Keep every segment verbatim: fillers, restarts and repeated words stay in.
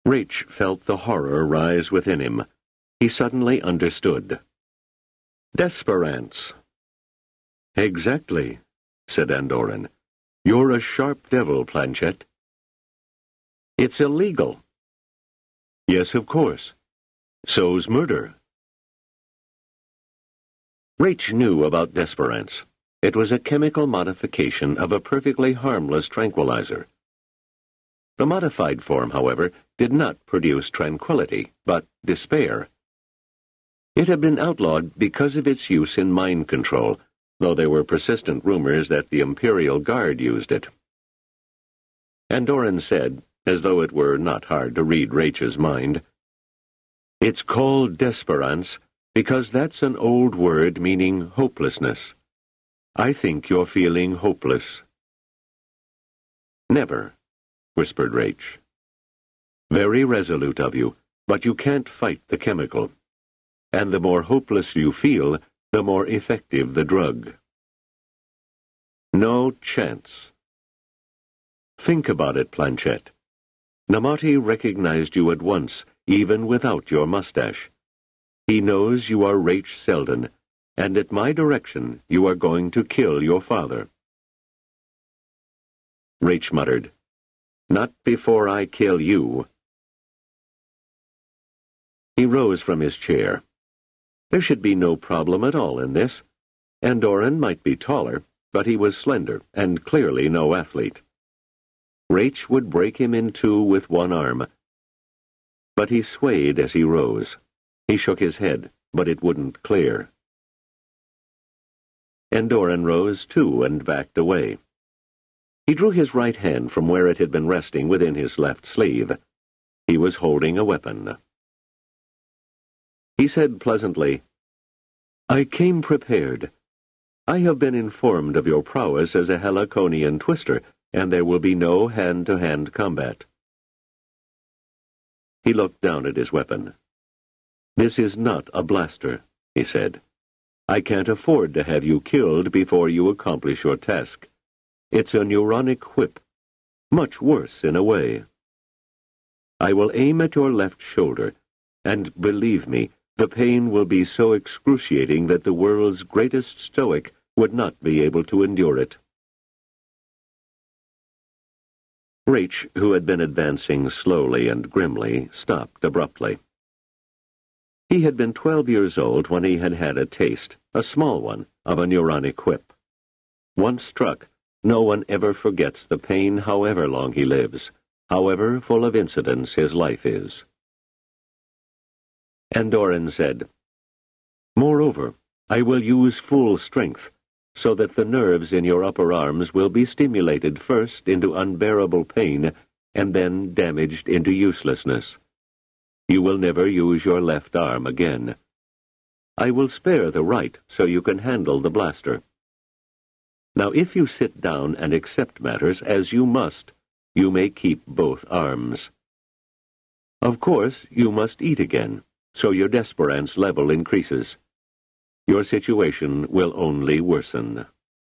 Raich felt the horror rise within him. He suddenly understood. Desperance. Exactly, said Andoran. You're a sharp devil, Planchet. It's illegal. Yes, of course. So's murder. Raich knew about desperance. It was a chemical modification of a perfectly harmless tranquilizer. The modified form, however, did not produce tranquility, but despair. It had been outlawed because of its use in mind control, though there were persistent rumors that the Imperial Guard used it. Andoran said, as though it were not hard to read Raich's mind, It's called desperance because that's an old word meaning hopelessness. I think you're feeling hopeless. Never, whispered Raich. Very resolute of you, but you can't fight the chemical. And the more hopeless you feel, the more effective the drug. No chance. Think about it, Planchet. Namati recognized you at once, even without your mustache. He knows you are Raich Selden, and at my direction you are going to kill your father. Raich muttered, Not before I kill you. He rose from his chair. There should be no problem at all in this. Andoran might be taller, but he was slender and clearly no athlete. Raich would break him in two with one arm. But he swayed as he rose. He shook his head, but it wouldn't clear. Andoran rose too and backed away. He drew his right hand from where it had been resting within his left sleeve. He was holding a weapon. He said pleasantly, I came prepared. I have been informed of your prowess as a Heliconian twister, and there will be no hand-to-hand combat. He looked down at his weapon. This is not a blaster, he said. I can't afford to have you killed before you accomplish your task. It's a neuronic whip, much worse in a way. I will aim at your left shoulder, and believe me, the pain will be so excruciating that the world's greatest stoic would not be able to endure it. Raich, who had been advancing slowly and grimly, stopped abruptly. He had been twelve years old when he had had a taste, a small one, of a neuronic whip. Once struck, no one ever forgets the pain however long he lives, however full of incidents his life is. Andoran said, Moreover, I will use full strength, so that the nerves in your upper arms will be stimulated first into unbearable pain, and then damaged into uselessness. You will never use your left arm again. I will spare the right so you can handle the blaster. Now if you sit down and accept matters, as you must, you may keep both arms. Of course, you must eat again, so your desperance level increases. Your situation will only worsen.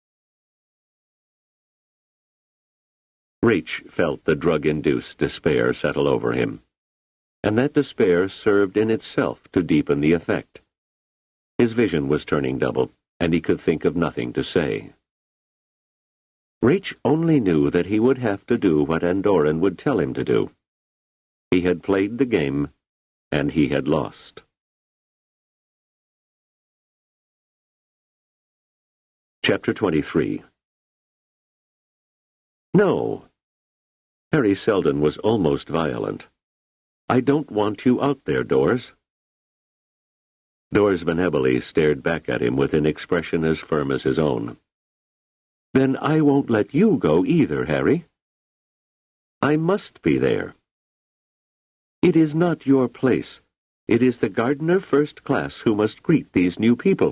Raich felt the drug-induced despair settle over him, and that despair served in itself to deepen the effect. His vision was turning double, and he could think of nothing to say. Raich only knew that he would have to do what Andoran would tell him to do. He had played the game, and he had lost. Chapter twenty-three. No. Harry Selden was almost violent. I don't want you out there, Dors. Dors Van Ebele stared back at him with an expression as firm as his own. Then I won't let you go either, Harry. I must be there. It is not your place. It is the gardener first class who must greet these new people.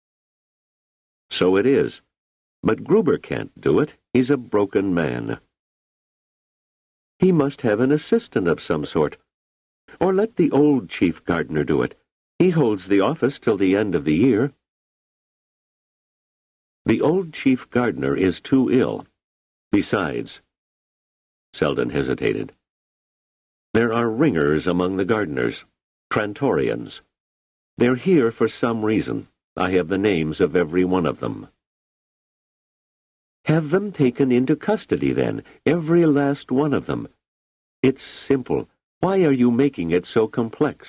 So it is. But Gruber can't do it. He's a broken man. He must have an assistant of some sort. Or let the old chief gardener do it. He holds the office till the end of the year. The old chief gardener is too ill. Besides... Selden hesitated. There are ringers among the gardeners, Trantorians. They're here for some reason. I have the names of every one of them. Have them taken into custody, then, every last one of them. It's simple. Why are you making it so complex?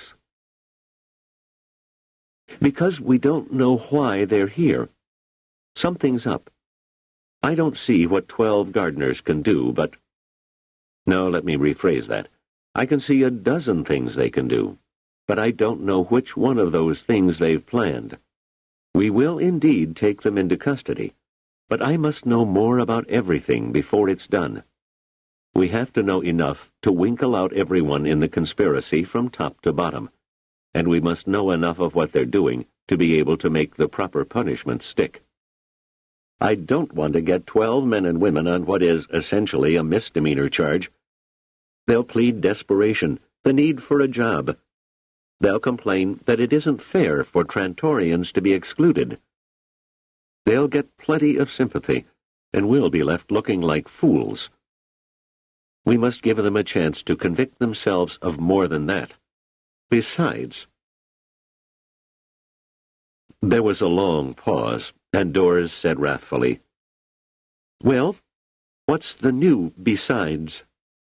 Because we don't know why they're here. Something's up. I don't see what twelve gardeners can do, but... No, let me rephrase that. I can see a dozen things they can do, but I don't know which one of those things they've planned. We will indeed take them into custody, but I must know more about everything before it's done. We have to know enough to winkle out everyone in the conspiracy from top to bottom, and we must know enough of what they're doing to be able to make the proper punishment stick. I don't want to get twelve men and women on what is essentially a misdemeanor charge. They'll plead desperation, the need for a job. They'll complain that it isn't fair for Trantorians to be excluded. They'll get plenty of sympathy, and we'll be left looking like fools. We must give them a chance to convict themselves of more than that. Besides... There was a long pause, and Doris said wrathfully, "Well, what's the new besides?"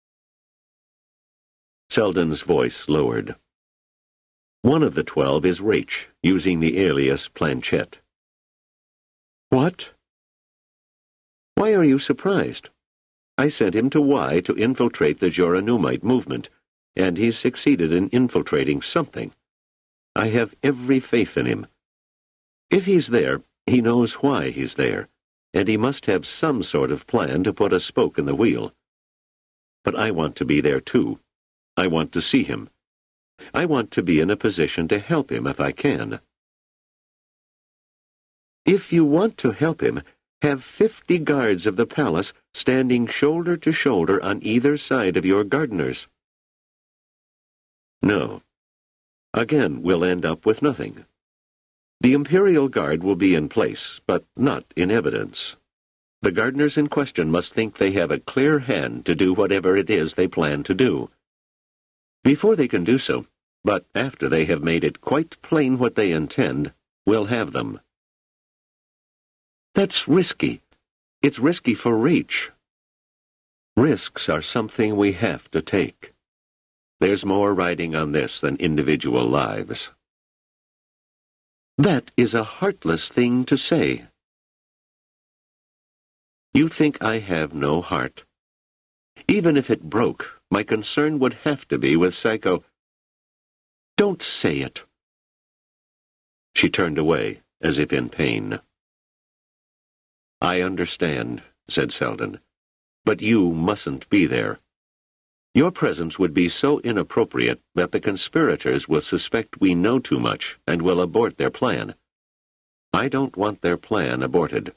Selden's voice lowered. "One of the twelve is Raich, using the alias Planchette." "What?" "Why are you surprised? I sent him to Y to infiltrate the Joranumite movement, and he's succeeded in infiltrating something. I have every faith in him. If he's there, he knows why he's there, and he must have some sort of plan to put a spoke in the wheel. But I want to be there too. I want to see him. I want to be in a position to help him if I can." "If you want to help him, have fifty guards of the palace standing shoulder to shoulder on either side of your gardeners." "No. Again, we'll end up with nothing. The Imperial Guard will be in place, but not in evidence. The gardeners in question must think they have a clear hand to do whatever it is they plan to do. Before they can do so, but after they have made it quite plain what they intend, we'll have them." "That's risky. It's risky for Raich." "Risks are something we have to take. There's more riding on this than individual lives." "That is a heartless thing to say." "You think I have no heart? Even if it broke, my concern would have to be with Psycho—" "Don't say it." She turned away, as if in pain. "I understand," said Selden, "but you mustn't be there. Your presence would be so inappropriate that the conspirators will suspect we know too much and will abort their plan. I don't want their plan aborted."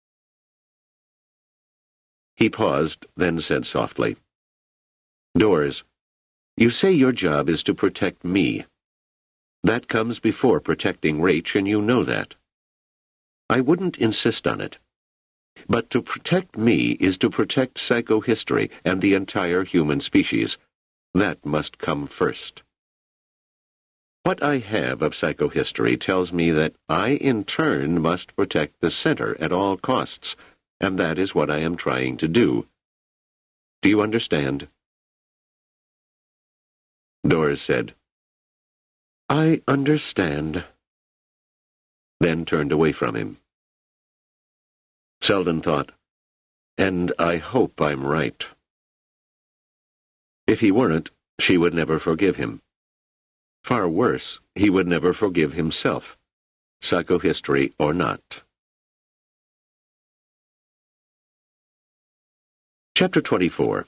He paused, then said softly, "Doris, you say your job is to protect me. That comes before protecting Raich, and you know that. I wouldn't insist on it. But to protect me is to protect psychohistory and the entire human species. That must come first. What I have of psychohistory tells me that I, in turn, must protect the center at all costs, and that is what I am trying to do. Do you understand?" Doris said, "I understand," then turned away from him. Selden thought, "And I hope I'm right." If he weren't, she would never forgive him. Far worse, he would never forgive himself, psychohistory or not. Chapter twenty-four.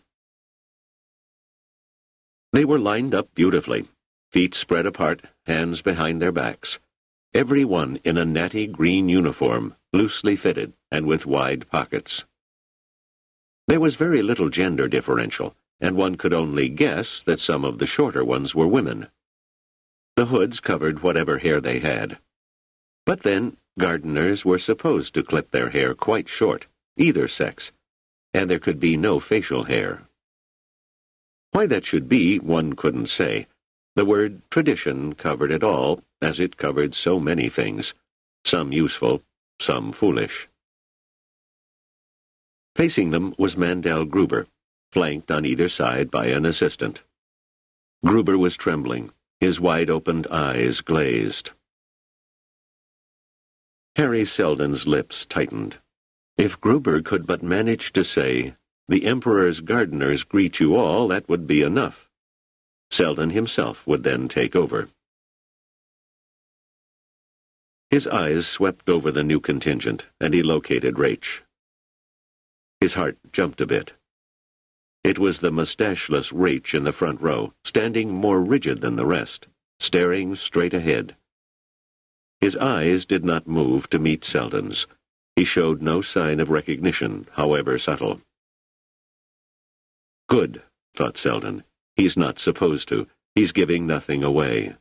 They were lined up beautifully, feet spread apart, hands behind their backs, every one in a natty green uniform, loosely fitted and with wide pockets. There was very little gender differential, and one could only guess that some of the shorter ones were women. The hoods covered whatever hair they had. But then, gardeners were supposed to clip their hair quite short, either sex, and there could be no facial hair. Why that should be, one couldn't say. The word tradition covered it all, as it covered so many things, some useful, some foolish. Facing them was Mandel Gruber, flanked on either side by an assistant. Gruber was trembling, his wide-opened eyes glazed. Harry Seldon's lips tightened. If Gruber could but manage to say, "The Emperor's gardeners greet you all," that would be enough. Seldon himself would then take over. His eyes swept over the new contingent, and he located Raich. His heart jumped a bit. It was the mustacheless Raich in the front row, standing more rigid than the rest, staring straight ahead. His eyes did not move to meet Seldon's. He showed no sign of recognition, however subtle. Good, thought Seldon. He's not supposed to. He's giving nothing away.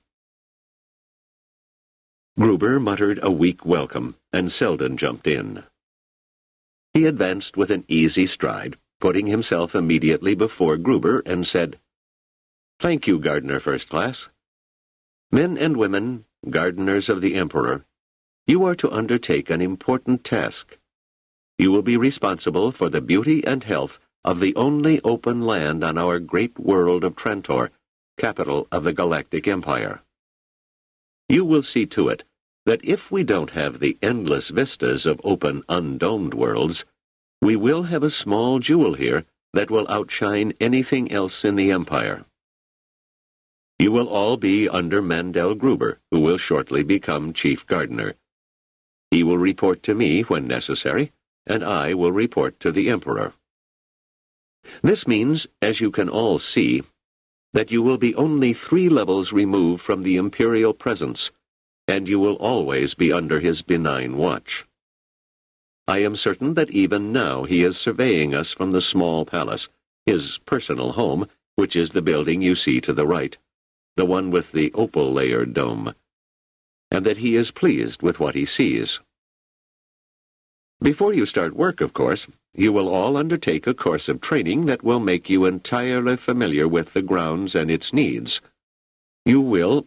Gruber muttered a weak welcome, and Seldon jumped in. He advanced with an easy stride, putting himself immediately before Gruber, and said, "Thank you, Gardener First Class. Men and women, gardeners of the Emperor, you are to undertake an important task. You will be responsible for the beauty and health of the only open land on our great world of Trantor, capital of the Galactic Empire. You will see to it that if we don't have the endless vistas of open, undomed worlds, we will have a small jewel here that will outshine anything else in the Empire. You will all be under Mandel Gruber, who will shortly become Chief Gardener. He will report to me when necessary, and I will report to the Emperor. This means, as you can all see, that you will be only three levels removed from the Imperial presence, and you will always be under his benign watch. I am certain that even now he is surveying us from the small palace, his personal home, which is the building you see to the right, the one with the opal-layered dome, and that he is pleased with what he sees. Before you start work, of course, you will all undertake a course of training that will make you entirely familiar with the grounds and its needs. You will...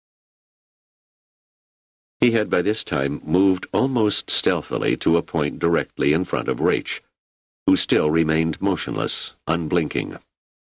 He had by this time moved almost stealthily to a point directly in front of Raich, who still remained motionless, unblinking.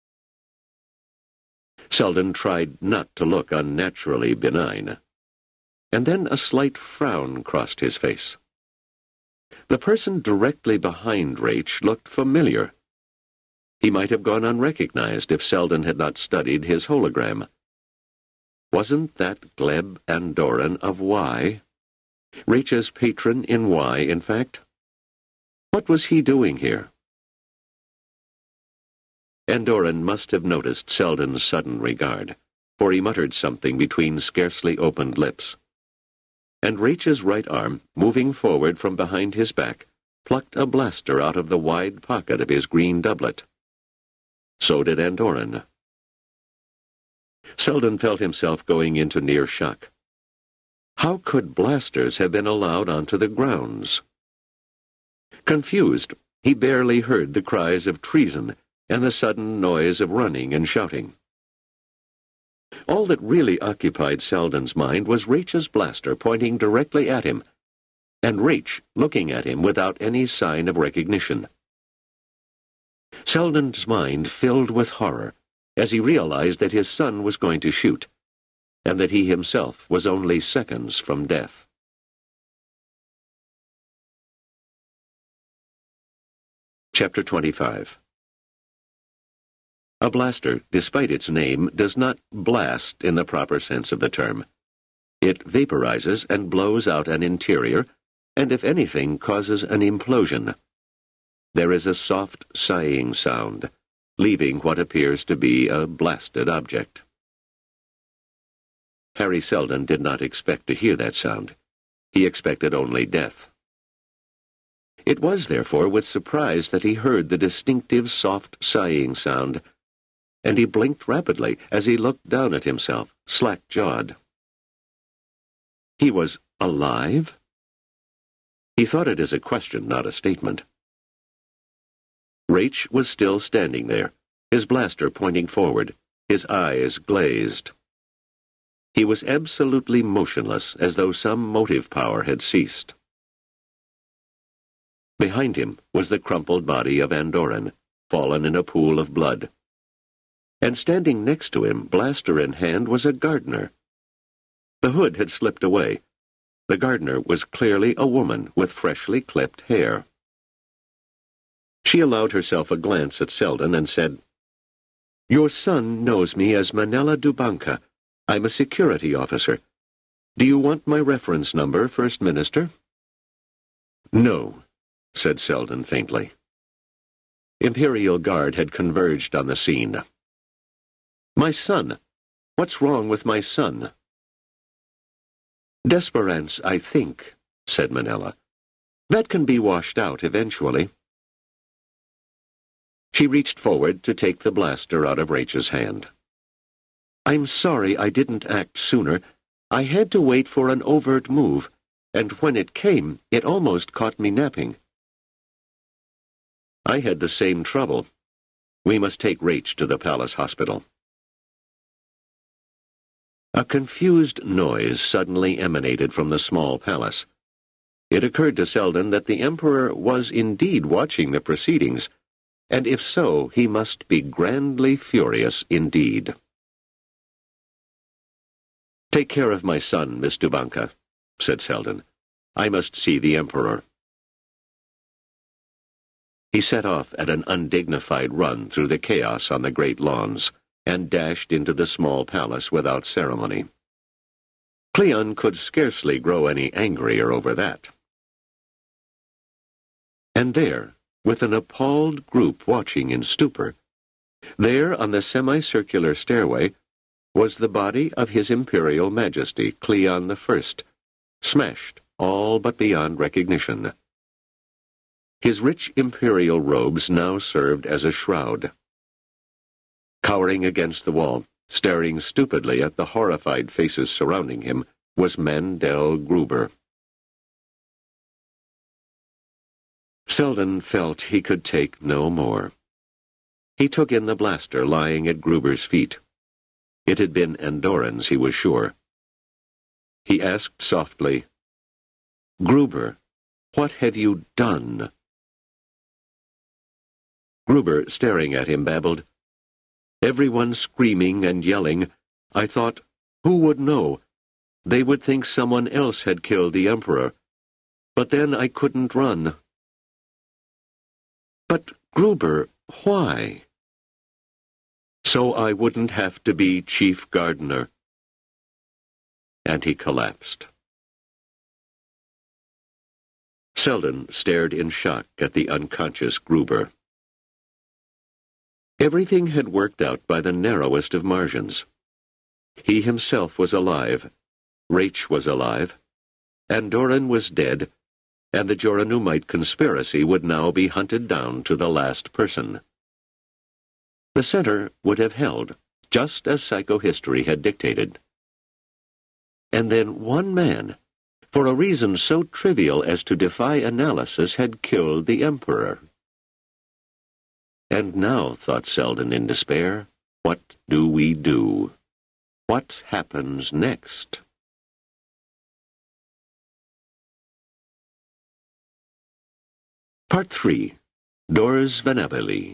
Seldon tried not to look unnaturally benign, and then a slight frown crossed his face. The person directly behind Raich looked familiar. He might have gone unrecognized if Seldon had not studied his hologram. Wasn't that Gleb Andoran of Y? Raich's patron in Y, in fact? What was he doing here? Andoran must have noticed Seldon's sudden regard, for he muttered something between scarcely opened lips. And Raich's right arm, moving forward from behind his back, plucked a blaster out of the wide pocket of his green doublet. So did Andoran. Seldon felt himself going into near shock. How could blasters have been allowed onto the grounds? Confused, he barely heard the cries of treason and the sudden noise of running and shouting. All that really occupied Seldon's mind was Raich's blaster pointing directly at him, and Raich looking at him without any sign of recognition. Seldon's mind filled with horror as he realized that his son was going to shoot, and that he himself was only seconds from death. Chapter twenty-five. A blaster, despite its name, does not blast in the proper sense of the term. It vaporizes and blows out an interior, and if anything, causes an implosion. There is a soft sighing sound, leaving what appears to be a blasted object. Harry Seldon did not expect to hear that sound. He expected only death. It was, therefore, with surprise that he heard the distinctive soft sighing sound, and he blinked rapidly as he looked down at himself, slack-jawed. He was alive? He thought it as a question, not a statement. Raich was still standing there, his blaster pointing forward, his eyes glazed. He was absolutely motionless, as though some motive power had ceased. Behind him was the crumpled body of Andoran, fallen in a pool of blood. And standing next to him, blaster in hand, was a gardener. The hood had slipped away. The gardener was clearly a woman with freshly clipped hair. She allowed herself a glance at Selden and said, "Your son knows me as Manella Dubanka. I'm a security officer. Do you want my reference number, First Minister?" "No," said Selden faintly. Imperial Guard had converged on the scene. "My son! What's wrong with my son?" "Desperance, I think," said Manella. "That can be washed out eventually." She reached forward to take the blaster out of Racha's hand. "I'm sorry I didn't act sooner. I had to wait for an overt move, and when it came, it almost caught me napping." "I had the same trouble. We must take Rach to the Palace Hospital." A confused noise suddenly emanated from the small palace. It occurred to Selden that the Emperor was indeed watching the proceedings, and if so, he must be grandly furious indeed. "Take care of my son, Miss Dubanka," said Selden. "I must see the Emperor." He set off at an undignified run through the chaos on the great lawns, and dashed into the small palace without ceremony. Cleon could scarcely grow any angrier over that. And there, with an appalled group watching in stupor, there on the semicircular stairway was the body of His Imperial Majesty, Cleon the First, smashed all but beyond recognition. His rich imperial robes now served as a shroud. Cowering against the wall, staring stupidly at the horrified faces surrounding him, was Mandel Gruber. Selden felt he could take no more. He took in the blaster lying at Gruber's feet. It had been Andoran's, he was sure. He asked softly, "Gruber, what have you done?" Gruber, staring at him, babbled, "Everyone screaming and yelling. I thought, who would know? They would think someone else had killed the Emperor. But then I couldn't run." "But, Gruber, why?" "So I wouldn't have to be chief gardener." And he collapsed. Selden stared in shock at the unconscious Gruber. Everything had worked out by the narrowest of margins. He himself was alive, Rach was alive, Andoran was dead, and the Joranumite conspiracy would now be hunted down to the last person. The center would have held, just as psychohistory had dictated. And then one man, for a reason so trivial as to defy analysis, had killed the Emperor. And now, thought Selden in despair, what do we do? What happens next? Part three. Dors Venabili.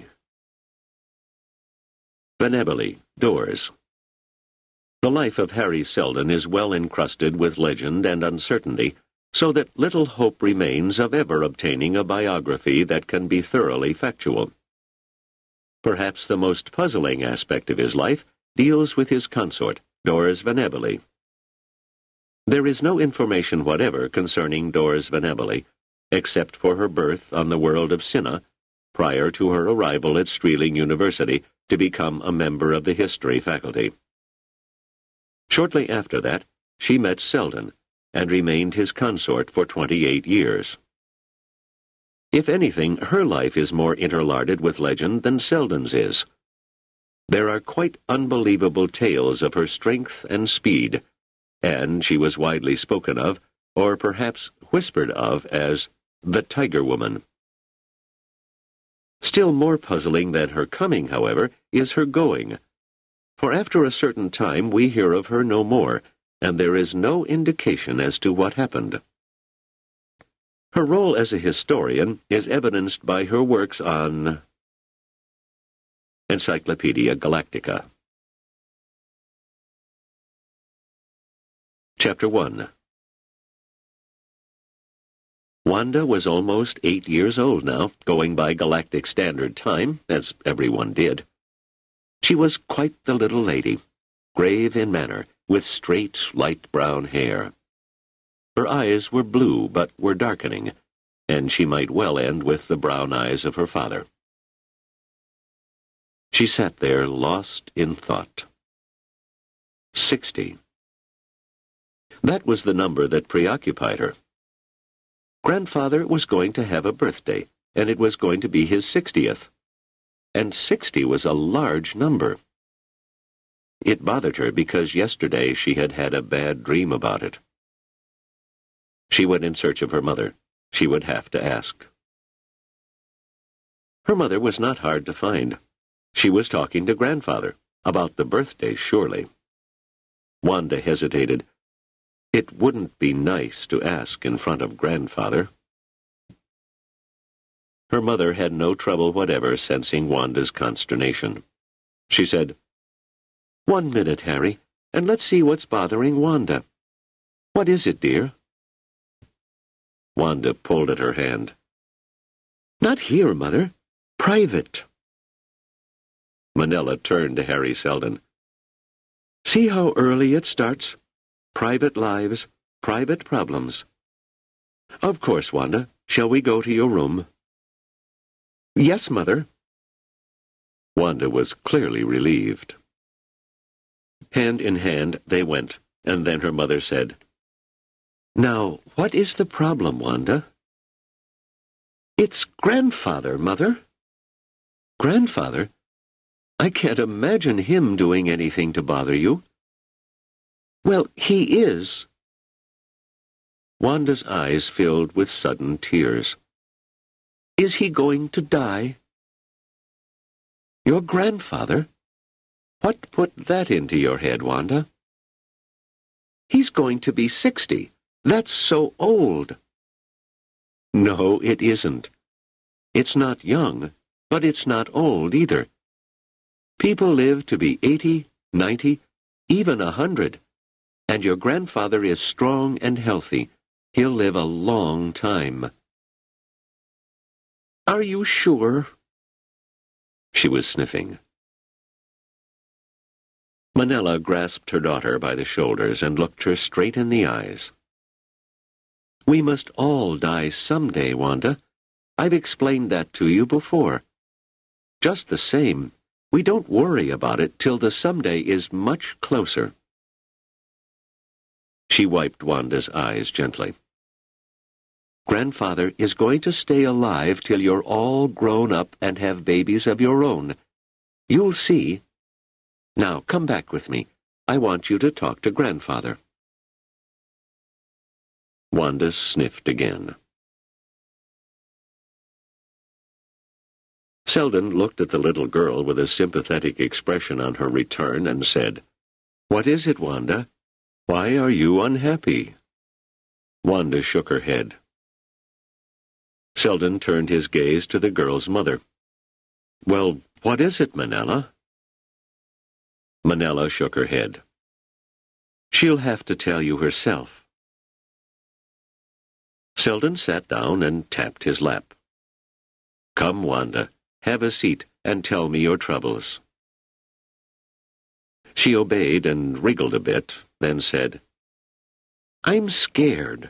Venabili, Dors. The life of Harry Selden is well encrusted with legend and uncertainty, so that little hope remains of ever obtaining a biography that can be thoroughly factual. Perhaps the most puzzling aspect of his life deals with his consort, Dors Venabili. There is no information whatever concerning Dors Venabili, except for her birth on the world of Cinna, prior to her arrival at Streeling University to become a member of the history faculty. Shortly after that, she met Selden, and remained his consort for twenty-eight years. If anything, her life is more interlarded with legend than Selden's is. There are quite unbelievable tales of her strength and speed, and she was widely spoken of, or perhaps whispered of, as the Tiger Woman. Still more puzzling than her coming, however, is her going. For after a certain time we hear of her no more, and there is no indication as to what happened. Her role as a historian is evidenced by her works on Encyclopedia Galactica. Chapter one. Wanda was almost eight years old now, going by Galactic Standard Time, as everyone did. She was quite the little lady, grave in manner, with straight, light brown hair. Her eyes were blue, but were darkening, and she might well end with the brown eyes of her father. She sat there, lost in thought. Sixty. That was the number that preoccupied her. Grandfather was going to have a birthday, and it was going to be his sixtieth. And sixty was a large number. It bothered her because yesterday she had had a bad dream about it. She went in search of her mother. She would have to ask. Her mother was not hard to find. She was talking to Grandfather about the birthday, surely. Wanda hesitated. It wouldn't be nice to ask in front of Grandfather. Her mother had no trouble whatever sensing Wanda's consternation. She said, "One minute, Harry, and let's see what's bothering Wanda. What is it, dear?" Wanda pulled at her hand. "Not here, Mother. Private." Manella turned to Harry Seldon. "See how early it starts? Private lives, private problems." "Of course, Wanda. Shall we go to your room?" "Yes, Mother." Wanda was clearly relieved. Hand in hand they went, and then her mother said, "Now, what is the problem, Wanda?" "It's Grandfather, Mother." "Grandfather? I can't imagine him doing anything to bother you." "Well, he is." Wanda's eyes filled with sudden tears. "Is he going to die?" "Your grandfather? What put that into your head, Wanda?" "He's going to be sixty. That's so old." "No, it isn't. It's not young, but it's not old either. People live to be eighty, ninety, even a hundred, and your grandfather is strong and healthy. He'll live a long time." "Are you sure?" She was sniffing. Manella grasped her daughter by the shoulders and looked her straight in the eyes. "We must all die someday, Wanda. I've explained that to you before. Just the same, we don't worry about it till the someday is much closer." She wiped Wanda's eyes gently. "Grandfather is going to stay alive till you're all grown up and have babies of your own. You'll see. Now, come back with me. I want you to talk to Grandfather." Wanda sniffed again. Seldon looked at the little girl with a sympathetic expression on her return and said, "What is it, Wanda? Why are you unhappy?" Wanda shook her head. Seldon turned his gaze to the girl's mother. "Well, what is it, Manella?" Manella shook her head. "She'll have to tell you herself." Seldon sat down and tapped his lap. "Come, Wanda, have a seat and tell me your troubles." She obeyed and wriggled a bit, then said, "I'm scared."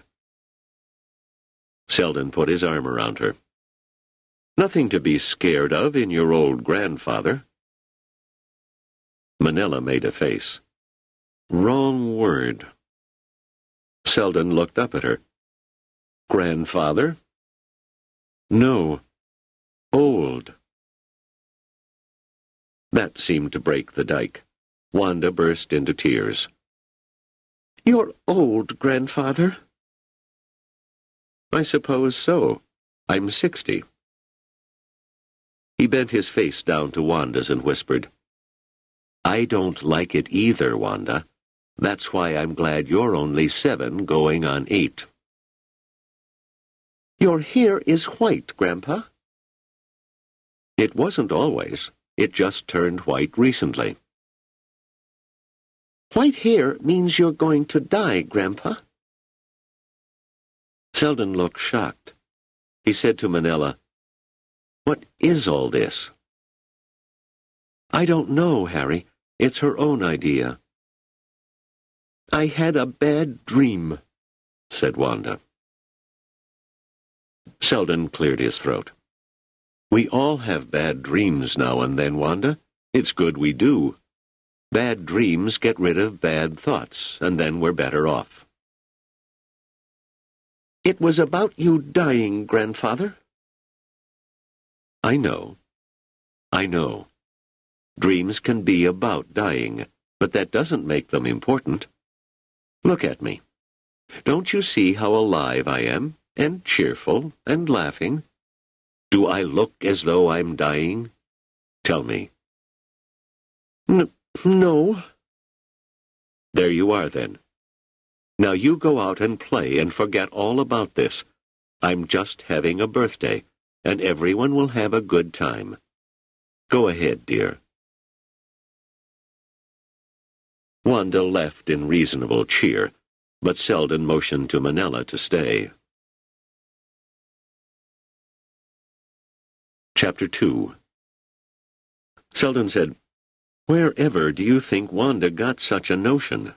Seldon put his arm around her. "Nothing to be scared of in your old grandfather." Manella made a face. "Wrong word." Seldon looked up at her. "Grandfather?" "No. Old." That seemed to break the dike. Wanda burst into tears. "You're old, Grandfather." "I suppose so. I'm sixty." He bent his face down to Wanda's and whispered, "I don't like it either, Wanda. That's why I'm glad you're only seven going on eight." "Your hair is white, Grandpa." "It wasn't always. It just turned white recently." "White hair means you're going to die, Grandpa." Selden looked shocked. He said to Manella, "What is all this?" "I don't know, Harry. It's her own idea." "I had a bad dream," said Wanda. Selden cleared his throat. "We all have bad dreams now and then, Wanda. It's good we do. Bad dreams get rid of bad thoughts, and then we're better off." "It was about you dying, Grandfather." "I know. I know. Dreams can be about dying, but that doesn't make them important. Look at me. Don't you see how alive I am, and cheerful, and laughing? Do I look as though I'm dying? Tell me." N- no. "There you are, then. Now you go out and play and forget all about this. I'm just having a birthday, and everyone will have a good time. Go ahead, dear." Wanda left in reasonable cheer, but Selden motioned to Manella to stay. Chapter two. Selden said, "Wherever do you think Wanda got such a notion?"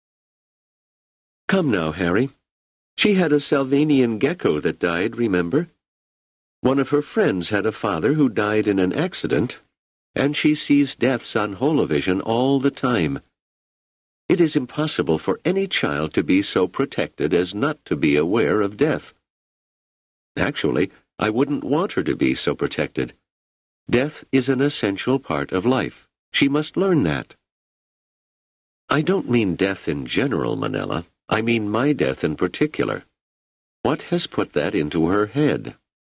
"Come now, Harry. She had a Salvanian gecko that died, remember? One of her friends had a father who died in an accident, and she sees deaths on holovision all the time. It is impossible for any child to be so protected as not to be aware of death. Actually, I wouldn't want her to be so protected. Death is an essential part of life. She must learn that." "I don't mean death in general, Manella. I mean my death in particular. What has put that into her head?"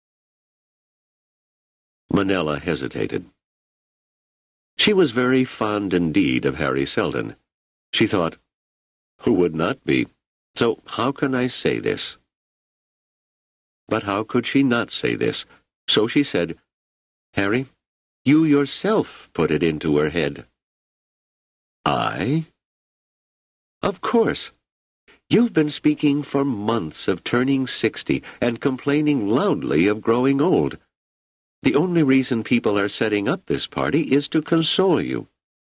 Manella hesitated. She was very fond indeed of Harry Selden. She thought, who would not be? So how can I say this? But how could she not say this? So she said, "Harry, you yourself put it into her head." "I?" "Of course. You've been speaking for months of turning sixty and complaining loudly of growing old. The only reason people are setting up this party is to console you."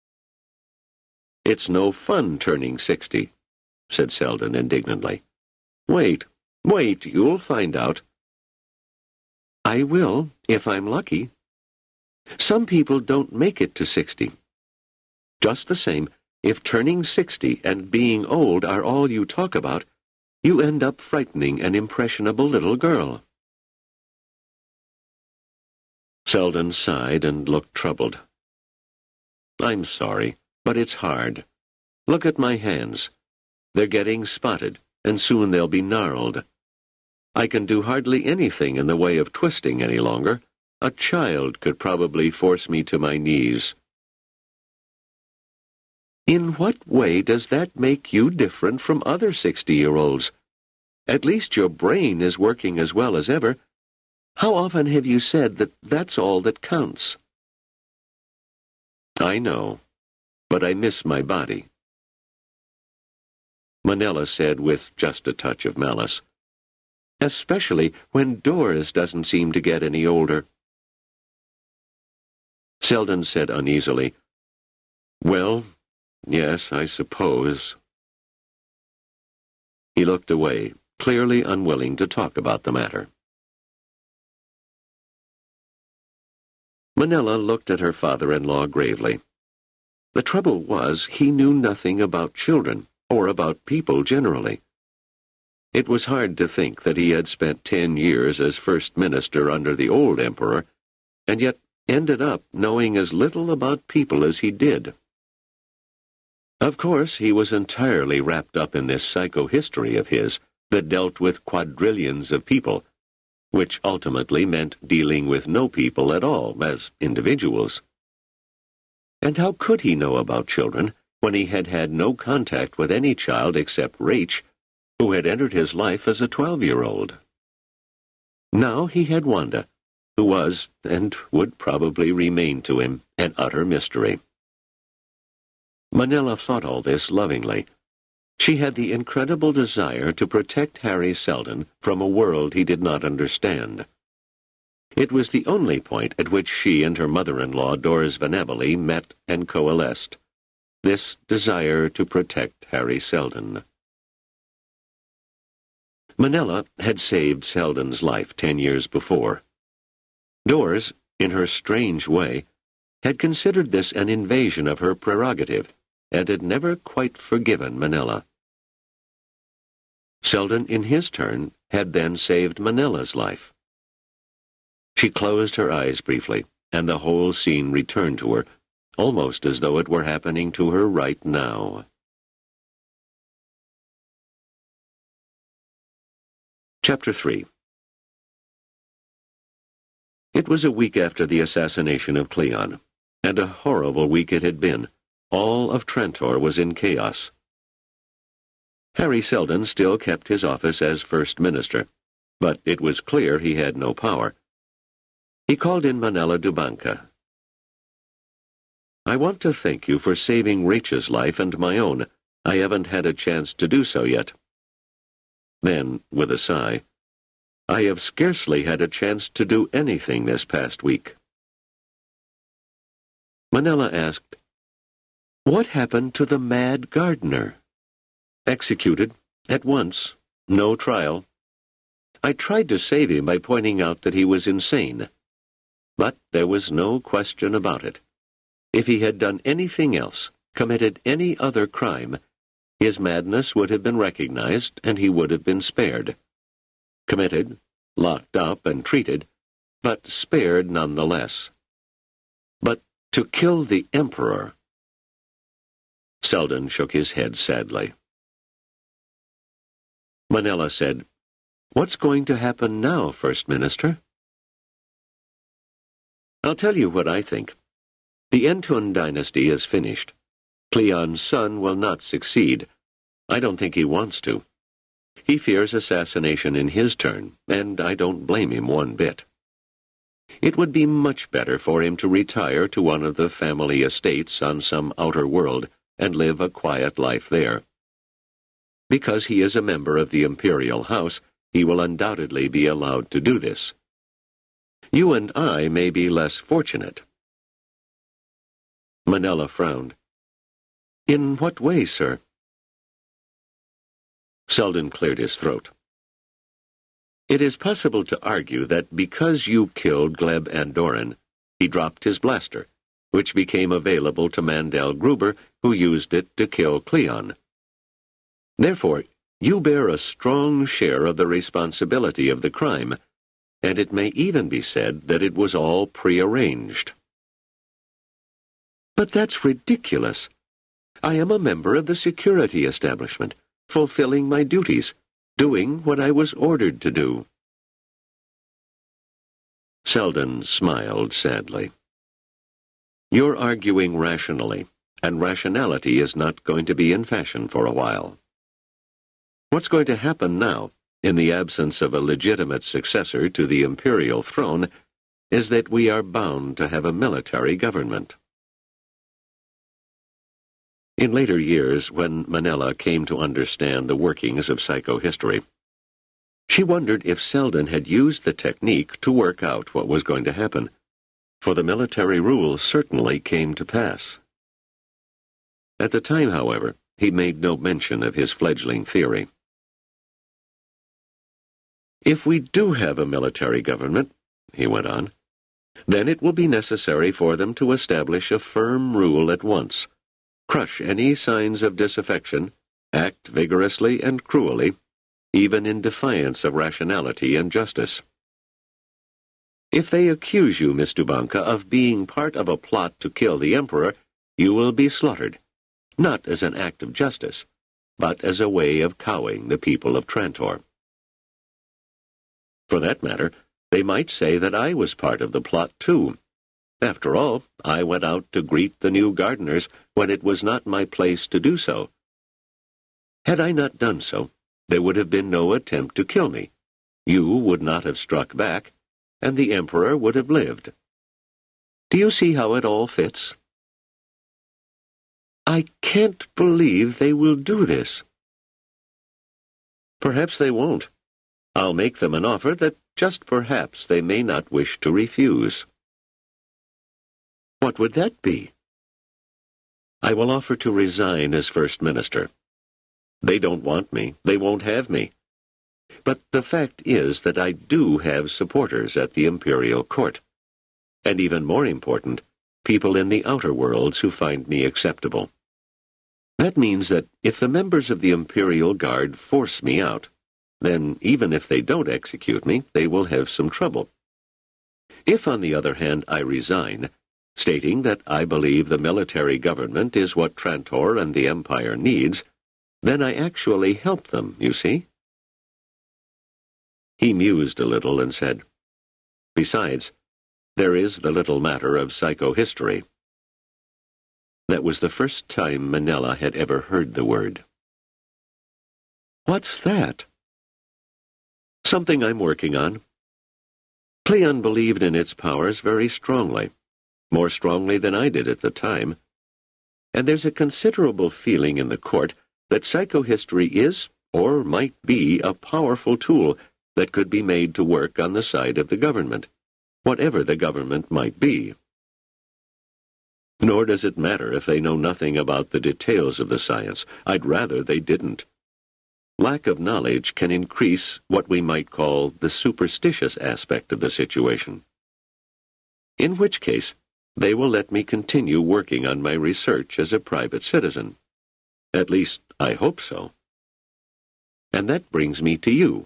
"It's no fun turning sixty," said Selden indignantly. "Wait, wait, you'll find out." "I will, if I'm lucky. Some people don't make it to sixty. Just the same, if turning sixty and being old are all you talk about, you end up frightening an impressionable little girl." Selden sighed and looked troubled. "I'm sorry, but it's hard. Look at my hands. They're getting spotted, and soon they'll be gnarled. I can do hardly anything in the way of twisting any longer. A child could probably force me to my knees." "In what way does that make you different from other sixty-year-olds? At least your brain is working as well as ever. How often have you said that that's all that counts?" "I know, but I miss my body." Manella said with just a touch of malice, "Especially when Doris doesn't seem to get any older." Selden said uneasily, "Well, yes, I suppose." He looked away, clearly unwilling to talk about the matter. Manella looked at her father-in-law gravely. The trouble was, he knew nothing about children, or about people generally. It was hard to think that he had spent ten years as First Minister under the old Emperor, and yet ended up knowing as little about people as he did. Of course, he was entirely wrapped up in this psychohistory of his that dealt with quadrillions of people, which ultimately meant dealing with no people at all as individuals. And how could he know about children when he had had no contact with any child except Rach, who had entered his life as a twelve-year-old? Now he had Wanda, who was, and would probably remain to him, an utter mystery. Manella thought all this lovingly. She had the incredible desire to protect Harry Seldon from a world he did not understand. It was the only point at which she and her mother-in-law, Doris Venabili, met and coalesced, this desire to protect Harry Seldon. Manella had saved Seldon's life ten years before. Doris, in her strange way, had considered this an invasion of her prerogative, and had never quite forgiven Manella. Seldon, in his turn, had then saved Manella's life. She closed her eyes briefly, and the whole scene returned to her, almost as though it were happening to her right now. Chapter three. It was a week after the assassination of Cleon, and a horrible week it had been. All of Trantor was in chaos. Harry Seldon still kept his office as First Minister, but it was clear he had no power. He called in Manella Dubanka. "I want to thank you for saving Rach's life and my own. I haven't had a chance to do so yet." Then, with a sigh, "I have scarcely had a chance to do anything this past week." Manella asked, "What happened to the mad gardener?" "Executed, at once. No trial. I tried to save him by pointing out that he was insane. But there was no question about it. If he had done anything else, committed any other crime, his madness would have been recognized and he would have been spared. Committed, locked up and treated, but spared nonetheless. But to kill the Emperor—" Seldon shook his head sadly. Manella said, "What's going to happen now, First Minister?" "I'll tell you what I think. The Entun dynasty is finished. Cleon's son will not succeed. I don't think he wants to. He fears assassination in his turn, and I don't blame him one bit. It would be much better for him to retire to one of the family estates on some outer world and live a quiet life there. Because he is a member of the imperial house, he will undoubtedly be allowed to do this. You and I may be less fortunate." Manella frowned. "In what way, sir?" Seldon cleared his throat. "It is possible to argue that because you killed Gleb Andoran, he dropped his blaster, which became available to Mandel Gruber, who used it to kill Cleon. Therefore, you bear a strong share of the responsibility of the crime, and it may even be said that it was all prearranged." "But that's ridiculous. I am a member of the security establishment, fulfilling my duties, doing what I was ordered to do." Seldon smiled sadly. "You're arguing rationally, and rationality is not going to be in fashion for a while. What's going to happen now, in the absence of a legitimate successor to the imperial throne, is that we are bound to have a military government." In later years, when Manella came to understand the workings of psychohistory, she wondered if Seldon had used the technique to work out what was going to happen, for the military rule certainly came to pass. At the time, however, he made no mention of his fledgling theory. "If we do have a military government," he went on, "then it will be necessary for them to establish a firm rule at once, crush any signs of disaffection, act vigorously and cruelly, even in defiance of rationality and justice. If they accuse you, Miss Dubanka, of being part of a plot to kill the Emperor, you will be slaughtered, not as an act of justice, but as a way of cowing the people of Trantor." For that matter, they might say that I was part of the plot, too. After all, I went out to greet the new gardeners when it was not my place to do so. Had I not done so, there would have been no attempt to kill me. You would not have struck back, and the Emperor would have lived. Do you see how it all fits? I can't believe they will do this. Perhaps they won't. I'll make them an offer that just perhaps they may not wish to refuse. What would that be? I will offer to resign as First Minister. They don't want me. They won't have me. But the fact is that I do have supporters at the Imperial Court. And even more important, people in the outer worlds who find me acceptable. That means that if the members of the Imperial Guard force me out, then even if they don't execute me, they will have some trouble. If, on the other hand, I resign, stating that I believe the military government is what Trantor and the Empire needs, then I actually help them, you see? He mused a little and said, Besides, there is the little matter of psychohistory. That was the first time Manella had ever heard the word. What's that? Something I'm working on. Cleon believed in its powers very strongly, more strongly than I did at the time, and there's a considerable feeling in the court that psychohistory is, or might be, a powerful tool that could be made to work on the side of the government, whatever the government might be. Nor does it matter if they know nothing about the details of the science. I'd rather they didn't. Lack of knowledge can increase what we might call the superstitious aspect of the situation. In which case, they will let me continue working on my research as a private citizen. At least, I hope so. And that brings me to you.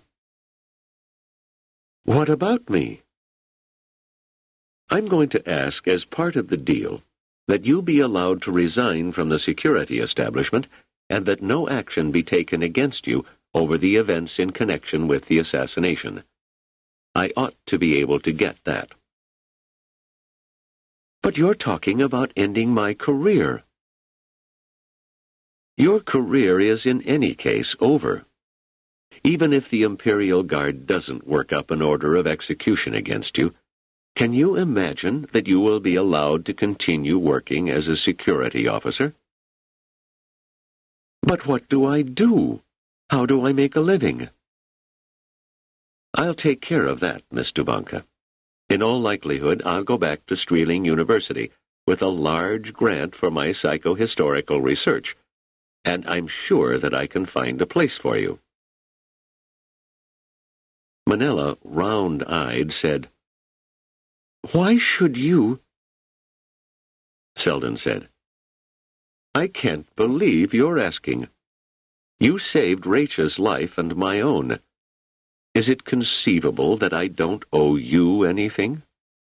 What about me? I'm going to ask, as part of the deal, that you be allowed to resign from the security establishment and that no action be taken against you over the events in connection with the assassination. I ought to be able to get that. But you're talking about ending my career. Your career is in any case over. Even if the Imperial Guard doesn't work up an order of execution against you, can you imagine that you will be allowed to continue working as a security officer? But what do I do? How do I make a living? I'll take care of that, Miss Dubanka. In all likelihood, I'll go back to Streeling University with a large grant for my psychohistorical research, and I'm sure that I can find a place for you. Manella, round-eyed, said, Why should you? Selden said, I can't believe you're asking. You saved Racha's life and my own. Is it conceivable that I don't owe you anything?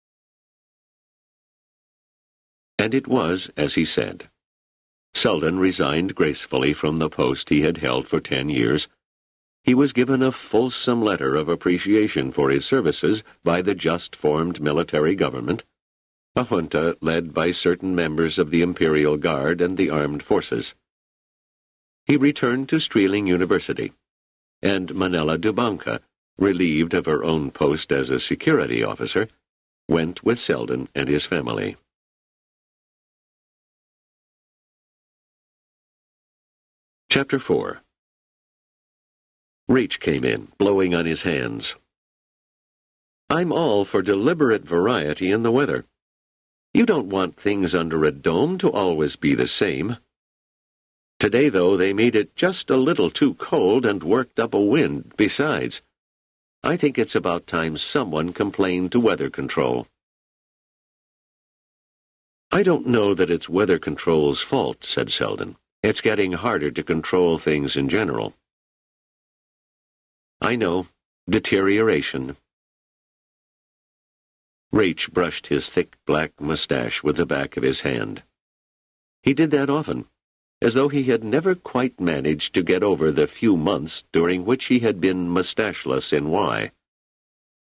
And it was as he said. Selden resigned gracefully from the post he had held for ten years. He was given a fulsome letter of appreciation for his services by the just-formed military government, a junta led by certain members of the Imperial Guard and the armed forces. He returned to Streeling University, and Manella Dubanka, relieved of her own post as a security officer, went with Selden and his family. Chapter four. Rache came in, blowing on his hands. I'm all for deliberate variety in the weather. You don't want things under a dome to always be the same. Today, though, they made it just a little too cold and worked up a wind besides. I think it's about time someone complained to Weather Control. I don't know that it's Weather Control's fault, said Selden. It's getting harder to control things in general. I know. Deterioration. Rache brushed his thick black mustache with the back of his hand. He did that often, as though he had never quite managed to get over the few months during which he had been mustacheless in Y.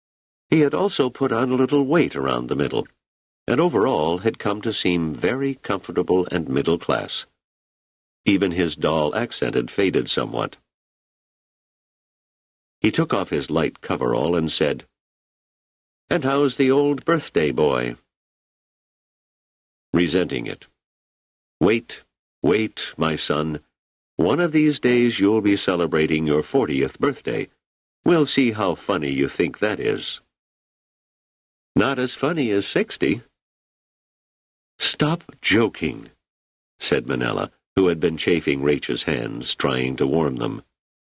He had also put on a little weight around the middle, and overall had come to seem very comfortable and middle class. Even his dull accent had faded somewhat. He took off his light coverall and said, "And how's the old birthday boy?" Resenting it. "Wait, wait, my son. One of these days you'll be celebrating your fortieth birthday. We'll see how funny you think that is." "Not as funny as sixty." "Stop joking," said Manella, who had been chafing Racha's hands, trying to warm them.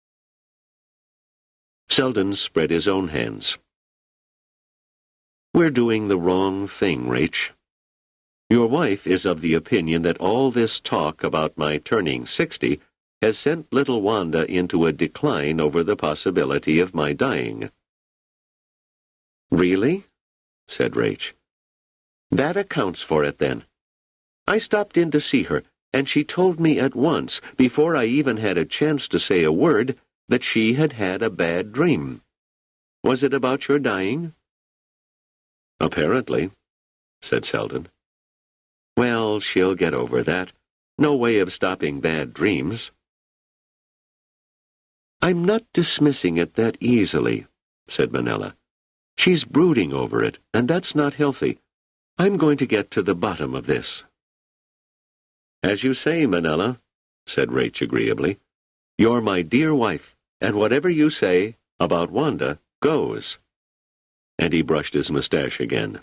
Selden spread his own hands. "We're doing the wrong thing, Rach. Your wife is of the opinion that all this talk about my turning sixty has sent little Wanda into a decline over the possibility of my dying." "Really?" said Rach. "That accounts for it, then. I stopped in to see her, and she told me at once, before I even had a chance to say a word, that she had had a bad dream. Was it about your dying?" "Apparently," said Selden. "Well, she'll get over that. No way of stopping bad dreams." "I'm not dismissing it that easily," said Manella. "She's brooding over it, and that's not healthy. I'm going to get to the bottom of this." "As you say, Manella," said Rach agreeably. "You're my dear wife, and whatever you say about Wanda goes." And he brushed his mustache again.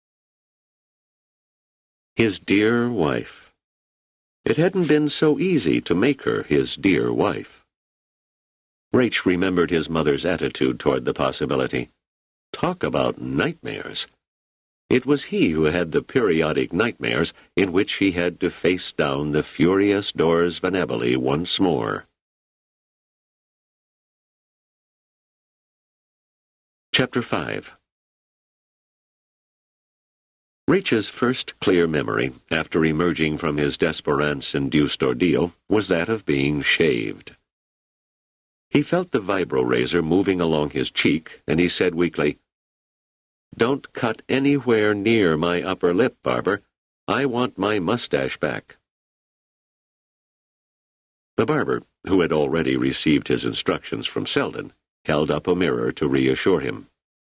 His dear wife. It hadn't been so easy to make her his dear wife. Rach remembered his mother's attitude toward the possibility. Talk about nightmares. It was he who had the periodic nightmares in which he had to face down the furious Doris Van Ebele once more. Chapter five. Racha's first clear memory, after emerging from his Desperance-induced ordeal, was that of being shaved. He felt the vibro-razor moving along his cheek, and he said weakly, "Don't cut anywhere near my upper lip, barber. I want my mustache back." The barber, who had already received his instructions from Selden, held up a mirror to reassure him.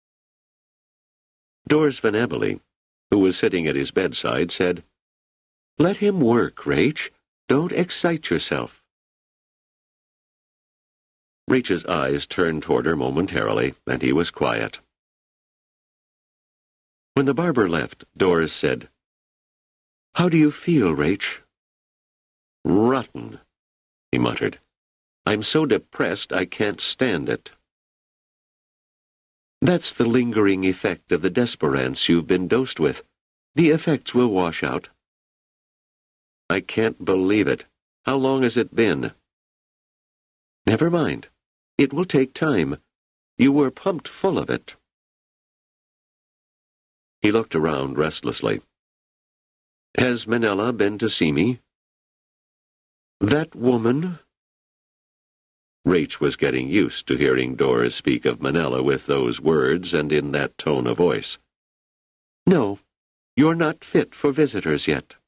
Doris Van Ebele, who was sitting at his bedside, said, "Let him work, Rach. Don't excite yourself." Racha's eyes turned toward her momentarily, and he was quiet. When the barber left, Doris said, "How do you feel, Rach?" "Rotten," he muttered. "I'm so depressed I can't stand it." "That's the lingering effect of the Desperance you've been dosed with. The effects will wash out." "I can't believe it. How long has it been?" "Never mind. It will take time. You were pumped full of it." He looked around restlessly. "Has Manella been to see me?" "That woman?" Rach was getting used to hearing Doris speak of Manella with those words and in that tone of voice. "No, you're not fit for visitors yet."